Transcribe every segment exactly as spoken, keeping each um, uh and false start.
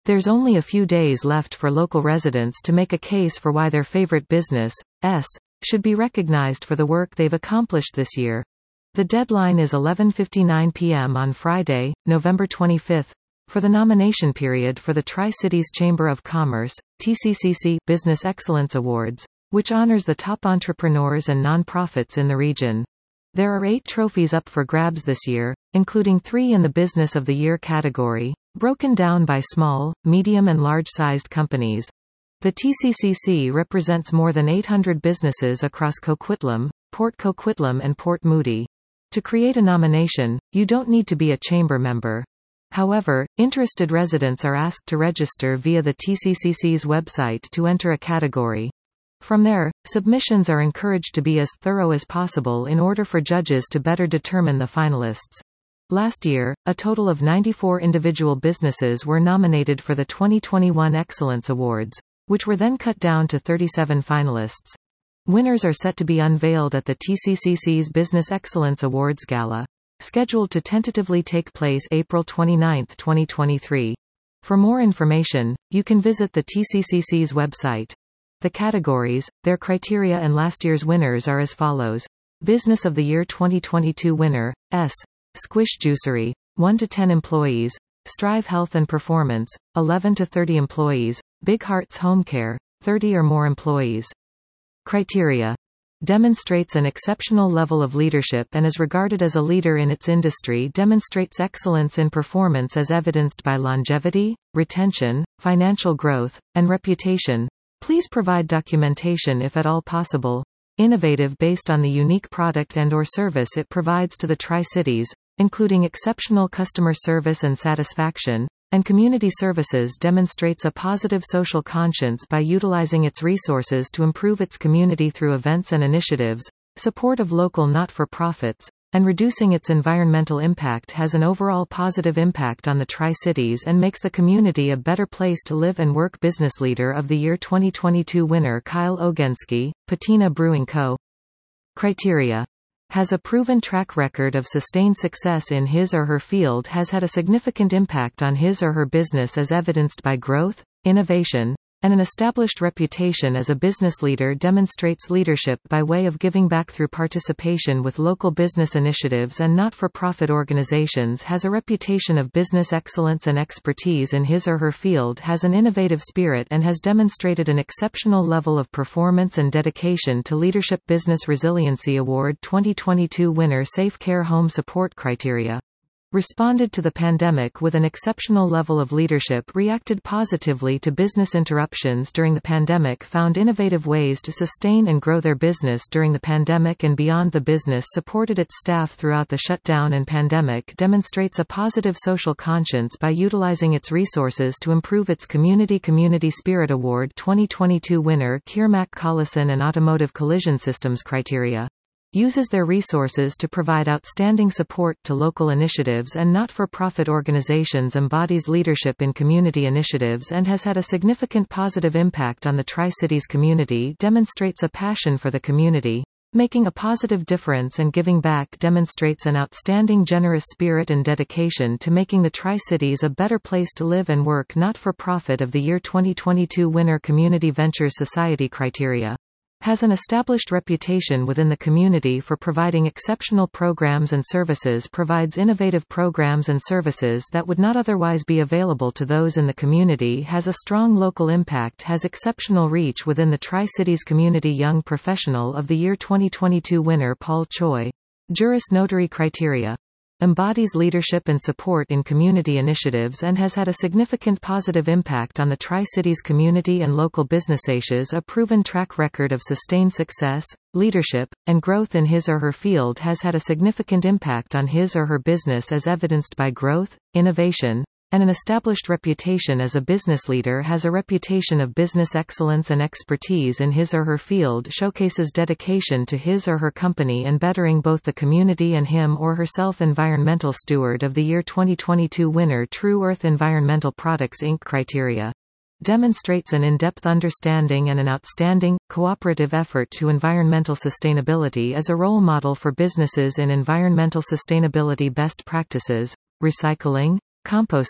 There's only a few days left for local residents to make a case for why their favorite business, S, should be recognized for the work they've accomplished this year. The deadline is eleven fifty-nine p m on Friday, November twenty-fifth, for the nomination period for the Tri-Cities Chamber of Commerce, T C C C, Business Excellence Awards, which honors the top entrepreneurs and nonprofits in the region. There are eight trophies up for grabs this year, including three in the Business of the Year category, broken down by small, medium and large-sized companies. The T C C C represents more than eight hundred businesses across Coquitlam, Port Coquitlam and Port Moody. To create a nomination, you don't need to be a chamber member. However, interested residents are asked to register via the T C C C's website to enter a category. From there, submissions are encouraged to be as thorough as possible in order for judges to better determine the finalists. Last year, a total of ninety-four individual businesses were nominated for the twenty twenty-one Excellence Awards, which were then cut down to thirty-seven finalists. Winners are set to be unveiled at the T C C C's Business Excellence Awards Gala, scheduled to tentatively take place April twenty-ninth, twenty twenty-three. For more information, you can visit the T C C C's website. The categories, their criteria and last year's winners are as follows. Business of the Year twenty twenty-two winner, S. Squish Juicery, one to ten employees, Strive Health and Performance, eleven to thirty employees, Big Hearts Home Care, thirty or more employees. Criteria. Demonstrates an exceptional level of leadership and is regarded as a leader in its industry. Demonstrates excellence in performance as evidenced by longevity, retention, financial growth, and reputation. Please provide documentation if at all possible. Innovative based on the unique product and or service it provides to the Tri-Cities, including exceptional customer service and satisfaction, and community services. Demonstrates a positive social conscience by utilizing its resources to improve its community through events and initiatives, support of local not-for-profits, and reducing its environmental impact. Has an overall positive impact on the Tri-Cities and makes the community a better place to live and work. Business Leader of the Year twenty twenty-two winner Kyle Ogensky, Patina Brewing Co. Criteria. Has a proven track record of sustained success in his or her field. Has had a significant impact on his or her business as evidenced by growth, innovation, and an established reputation as a business leader. Demonstrates leadership by way of giving back through participation with local business initiatives and not-for-profit organizations. Has a reputation of business excellence and expertise in his or her field. Has an innovative spirit and has demonstrated an exceptional level of performance and dedication to leadership. Business Resiliency Award twenty twenty-two winner Safe Care Home Support. Criteria. Responded to the pandemic with an exceptional level of leadership. Reacted positively to business interruptions during the pandemic. Found innovative ways to sustain and grow their business during the pandemic and beyond. The business supported its staff throughout the shutdown and pandemic. Demonstrates a positive social conscience by utilizing its resources to improve its community. Community Spirit Award twenty twenty-two winner Kiermac Collison and Automotive Collision Systems. Criteria. Uses their resources to provide outstanding support to local initiatives and not-for-profit organizations. Embodies leadership in community initiatives and has had a significant positive impact on the Tri-Cities community. Demonstrates a passion for the community, making a positive difference and giving back. Demonstrates an outstanding generous spirit and dedication to making the Tri-Cities a better place to live and work. Not-for-profit of the Year twenty twenty-two winner Community Ventures Society. Criteria. Has an established reputation within the community for providing exceptional programs and services. Provides innovative programs and services that would not otherwise be available to those in the community. Has a strong local impact. Has exceptional reach within the Tri-Cities community. Young Professional of the Year twenty twenty-two winner Paul Choi. Juris Notary. Criteria. Embodies leadership and support in community initiatives and has had a significant positive impact on the Tri-Cities community and local businesses. A proven track record of sustained success, leadership, and growth in his or her field. Has had a significant impact on his or her business as evidenced by growth, innovation, and an established reputation as a business leader. Has a reputation of business excellence and expertise in his or her field. Showcases dedication to his or her company and bettering both the community and him or herself. Environmental Steward of the Year twenty twenty-two winner True Earth Environmental Products Incorporated. Criteria. Demonstrates an in-depth understanding and an outstanding, cooperative effort to environmental sustainability. As a role model for businesses in environmental sustainability best practices, recycling, composting,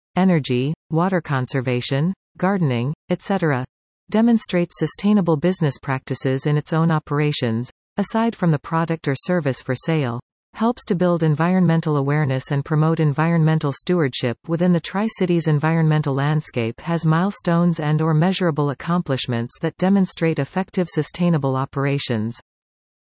energy, water conservation, gardening, et cetera. Demonstrates sustainable business practices in its own operations, aside from the product or service for sale. Helps to build environmental awareness and promote environmental stewardship within the Tri-Cities environmental landscape. Has milestones and or measurable accomplishments that demonstrate effective sustainable operations.